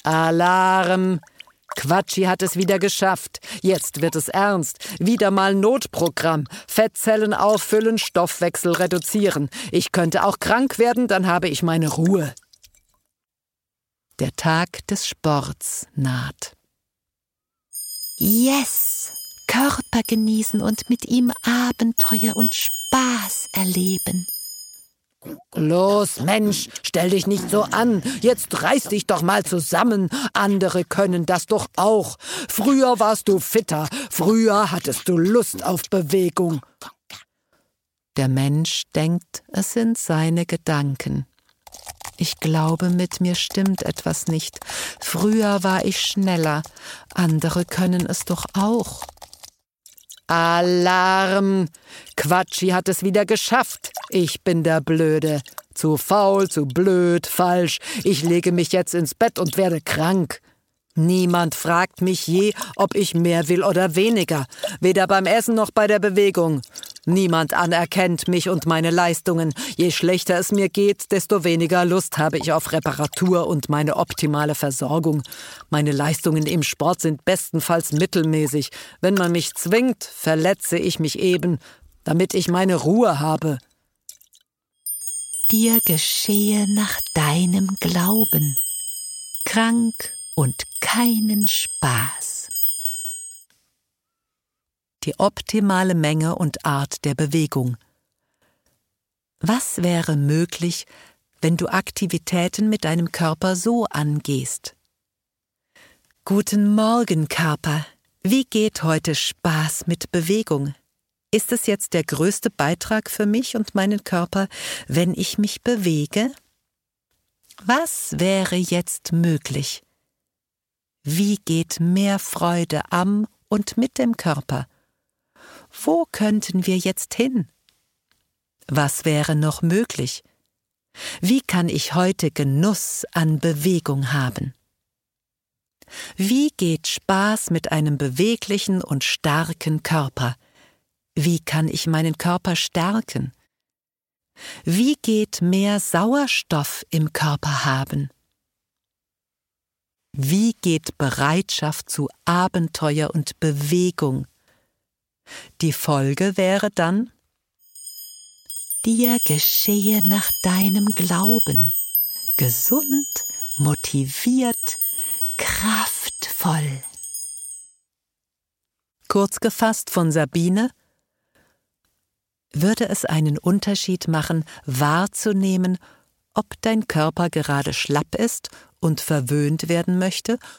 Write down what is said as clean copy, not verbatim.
Alarm! Quatschi hat es wieder geschafft. Jetzt wird es ernst. Wieder mal Notprogramm. Fettzellen auffüllen, Stoffwechsel reduzieren. Ich könnte auch krank werden, dann habe ich meine Ruhe. Der Tag des Sports naht. Yes! Körper genießen und mit ihm Abenteuer und Spaß erleben. Los, Mensch, stell dich nicht so an. Jetzt reiß dich doch mal zusammen. Andere können das doch auch. Früher warst du fitter. Früher hattest du Lust auf Bewegung. Der Mensch denkt, es sind seine Gedanken. Ich glaube, mit mir stimmt etwas nicht. Früher war ich schneller. Andere können es doch auch. Alarm! Quatschi hat es wieder geschafft. Ich bin der Blöde. Zu faul, zu blöd, falsch. Ich lege mich jetzt ins Bett und werde krank. Niemand fragt mich je, ob ich mehr will oder weniger. Weder beim Essen noch bei der Bewegung. Niemand anerkennt mich und meine Leistungen. Je schlechter es mir geht, desto weniger Lust habe ich auf Reparatur und meine optimale Versorgung. Meine Leistungen im Sport sind bestenfalls mittelmäßig. Wenn man mich zwingt, verletze ich mich eben, damit ich meine Ruhe habe. Dir geschehe nach deinem Glauben. Krank und keinen Spaß. Die optimale Menge und Art der Bewegung. Was wäre möglich, wenn du Aktivitäten mit deinem Körper so angehst? Guten Morgen, Körper. Wie geht heute Spaß mit Bewegung? Ist es jetzt der größte Beitrag für mich und meinen Körper, wenn ich mich bewege? Was wäre jetzt möglich? Wie geht mehr Freude am und mit dem Körper? Wo könnten wir jetzt hin? Was wäre noch möglich? Wie kann ich heute Genuss an Bewegung haben? Wie geht Spaß mit einem beweglichen und starken Körper? Wie kann ich meinen Körper stärken? Wie geht mehr Sauerstoff im Körper haben? Wie geht Bereitschaft zu Abenteuer und Bewegung? Die Folge wäre dann: Dir geschehe nach deinem Glauben, gesund, motiviert, kraftvoll. Kurz gefasst von Sabine: Würde es einen Unterschied machen, wahrzunehmen, ob dein Körper gerade schlapp ist und verwöhnt werden möchte